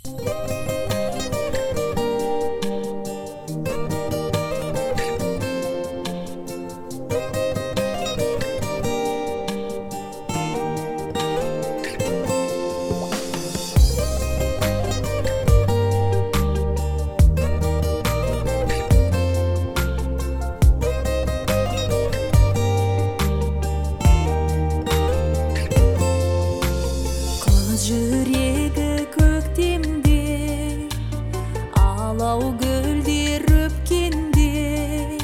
Жүрегі көктемде, алау гүлдер өпкенде,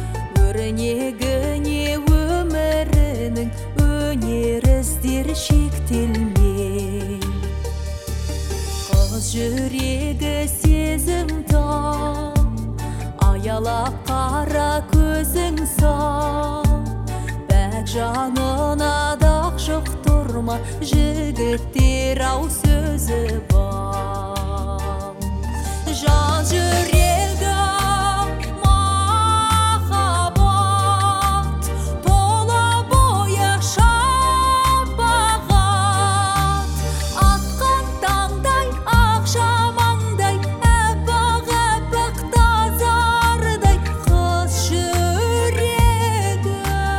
өрнегіне өмірінің өнер іздер шектелмей. Қыз жүрегі сезім тап, аялап қара көзің сап, бәк жанына дақ жұқтырма, жігіттер ау сөзі бар. Жан жүрегі махаббат, тола бойы шапағат, атқан таңдай ақшамаңдай, әппақ тазардай қыз жүрегі.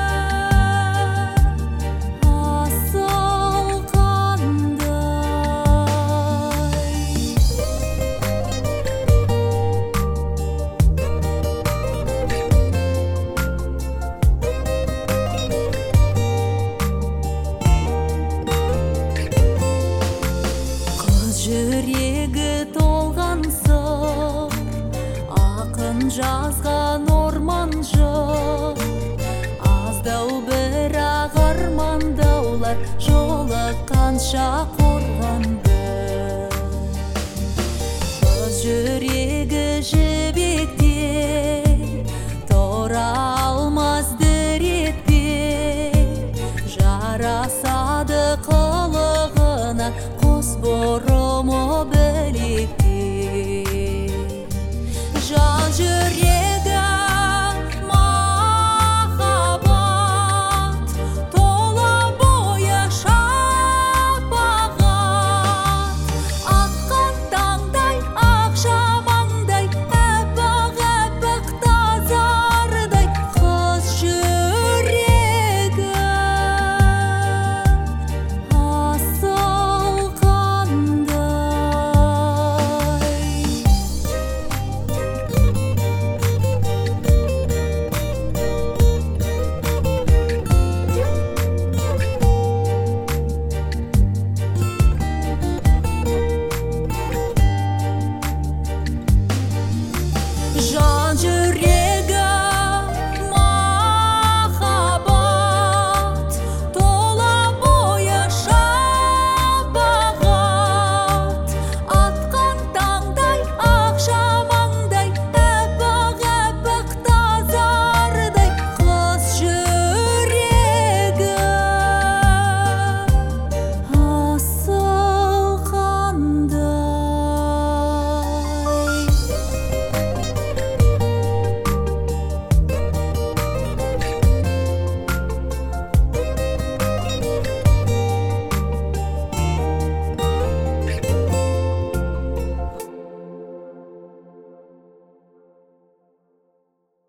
Асыл жүрегі толған сыр, ақын жазған орман жыр, аздау бірақ армандаулар, жолыққанша қорған бір. Қыз